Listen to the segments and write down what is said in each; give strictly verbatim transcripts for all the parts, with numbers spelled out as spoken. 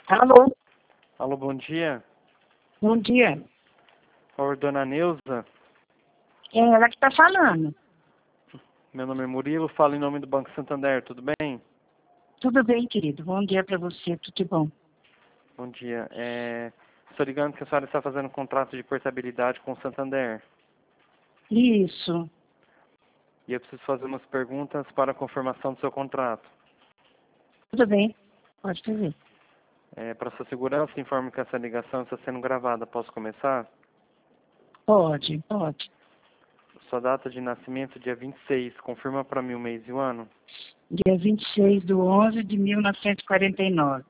Alô, Alô, bom dia. bom dia. Por favor, dona Neuza. É ela que está falando. Meu nome é Murilo, falo em nome do Banco Santander, tudo bem? Tudo bem, querido? Bom dia para você, tudo de bom. Bom dia. É... Estou ligando que a senhora está fazendo um contrato de portabilidade com o Santander. Isso, E eu preciso fazer umas perguntas para a confirmação do seu contrato. tudo bem. Pode fazer. É... Para sua segurança, informo que essa ligação está sendo gravada. Posso começar? Pode, pode. Sua data de nascimento, dia vinte e seis. Confirma para mim o mês e o ano. Dia vinte e seis de onze de mil novecentos e quarenta e nove.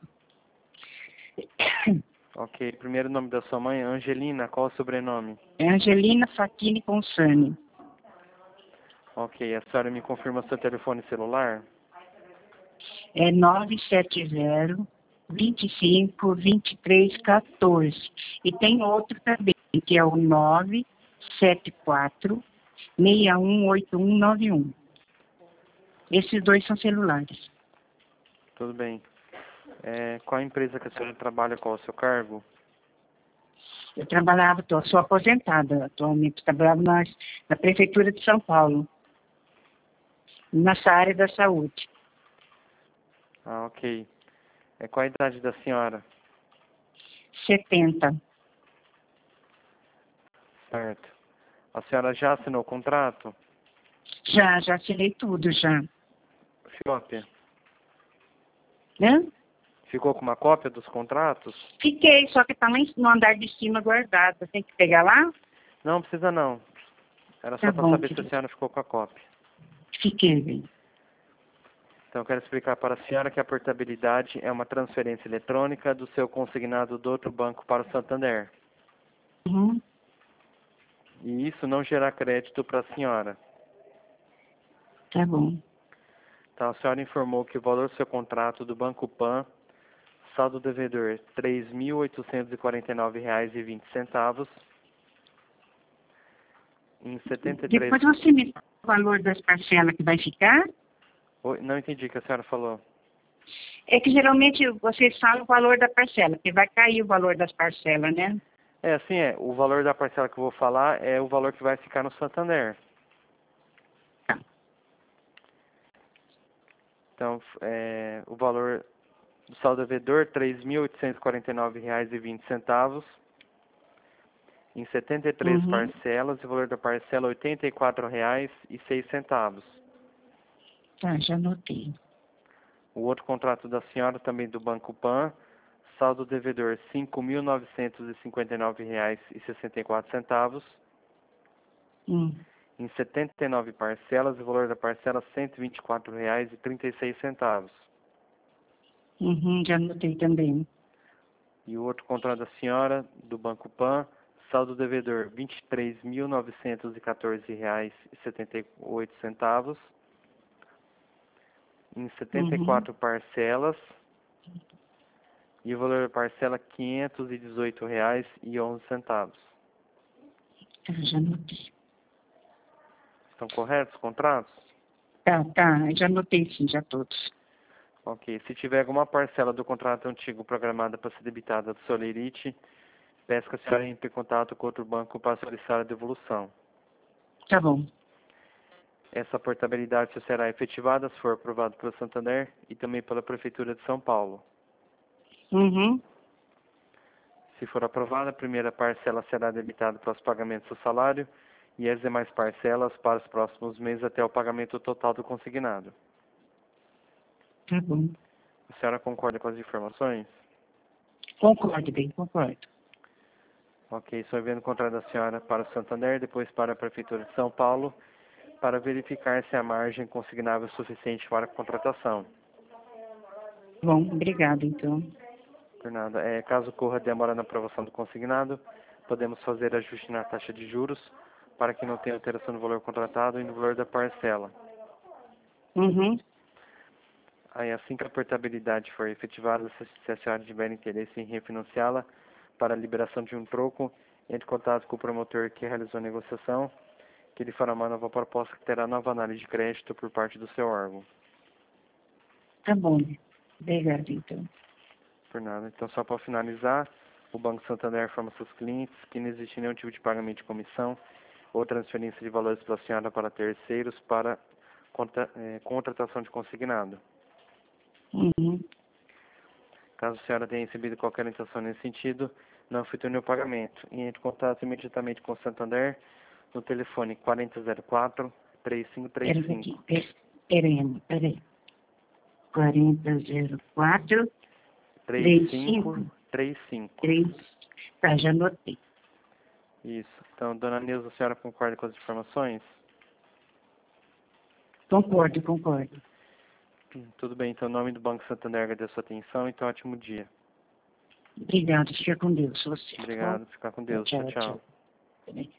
Ok. Primeiro nome da sua mãe, Angelina. Qual é o sobrenome? É Angelina Facchini Consani. Ok. A senhora me confirma seu telefone celular? É nove sete zero, vinte e cinco, vinte e três, quatorze. E tem outro também, que é o nove sete quatro, seis um oito um nove um. Esses dois são celulares. Tudo bem. É, qual a empresa que a senhora trabalha, qual é o seu cargo? Eu trabalhava, tô, sou aposentada atualmente, trabalhava na, na Prefeitura de São Paulo, nessa área da saúde. Ah, ok. É, qual a idade da senhora? setenta. Certo. A senhora já assinou o contrato? Já, já assinei tudo, já. Cópia. Né? Ficou com uma cópia dos contratos? Fiquei, só que tá lá em- no andar de cima guardada. Tem que pegar lá? Não, precisa não. Era Tá só para bom, saber se a querido. senhora ficou com a cópia. Fiquei, bem. Então, eu quero explicar para a senhora que a portabilidade é uma transferência eletrônica do seu consignado do outro banco para o Santander. Uhum, E isso não gera crédito para a senhora. tá bom. Então, a senhora informou que o valor do seu contrato do Banco Pan, saldo devedor três mil oitocentos e quarenta e nove reais e vinte centavos, em setenta e três... Depois você me fala o valor das parcelas que vai ficar. Oi, não entendi o que a senhora falou. É que geralmente vocês falam o valor da parcela, porque vai cair o valor das parcelas, né? É, assim é, o valor da parcela que eu vou falar é o valor que vai ficar no Santander. Então, é, o valor do saldo devedor, três mil oitocentos e quarenta e nove reais e vinte centavos, em setenta e três Uhum, parcelas, e o valor da parcela oitenta e quatro reais e seis centavos. tá, já anotei. O outro contrato da senhora, também do Banco Pan, saldo devedor cinco mil novecentos e cinquenta e nove reais e sessenta e quatro centavos, Hum, em setenta e nove parcelas, e o valor da parcela cento e vinte e quatro reais e trinta e seis centavos. uhum, já anotei também. E o outro contrato da senhora, do Banco Pan, saldo devedor vinte e três mil novecentos e quatorze reais e setenta e oito centavos, em setenta e Uhum, quatro parcelas, e o valor da parcela quinhentos e dezoito reais e onze centavos. tá, já anotei. Estão corretos os contratos? Tá, tá, já anotei sim, já todos. Ok. Se tiver alguma parcela do contrato antigo programada para ser debitada do Solerite, peço que a senhora entre em contato com outro banco para solicitar a devolução. Tá bom. Essa portabilidade só será efetivada se for aprovado pelo Santander e também pela Prefeitura de São Paulo. Uhum, Se for aprovada, a primeira parcela será debitada para os pagamentos do salário e as demais parcelas para os próximos meses até o pagamento total do consignado. tá bom. A senhora concorda com as informações? Concordo, bem, concordo. Ok, estou enviando o contrato da senhora para o Santander, depois para a Prefeitura de São Paulo, para verificar se a margem consignável é suficiente para a contratação. Bom, obrigado, então. Por nada. É, caso ocorra demora na aprovação do consignado, podemos fazer ajuste na taxa de juros para que não tenha alteração no valor contratado e no valor da parcela. Uhum, Aí, assim que a portabilidade for efetivada, se se a senhora tiver interesse em refinanciá-la para a liberação de um troco, entre em contato com o promotor que realizou a negociação, que ele fará uma nova proposta que terá nova análise de crédito por parte do seu órgão. tá bom. Obrigado, então. Por nada. Então, só para finalizar, o Banco Santander informa seus clientes que não existe nenhum tipo de pagamento de comissão ou transferência de valores pela senhora para terceiros para contra, eh, contratação de consignado. Uhum. Caso a senhora tenha recebido qualquer intenção nesse sentido, não efetue o pagamento. E entre em contato imediatamente com o Santander no telefone quatro zero quatro, três cinco três Pera cinco. aqui, pera- peraí, peraí. quarenta zero quatro, três três cinco cinco três cinco. três. Tá, já anotei. Isso. Então, dona Neuza, a senhora concorda com as informações? Concordo, concordo. Hum, Tudo bem. Então, em nome do Banco Santander, agradeço a sua atenção e então, ótimo dia. Obrigada, fica com Deus, você. Tá bom? Obrigado. Ficar com Deus. Tchau, Tchau, tchau. tchau.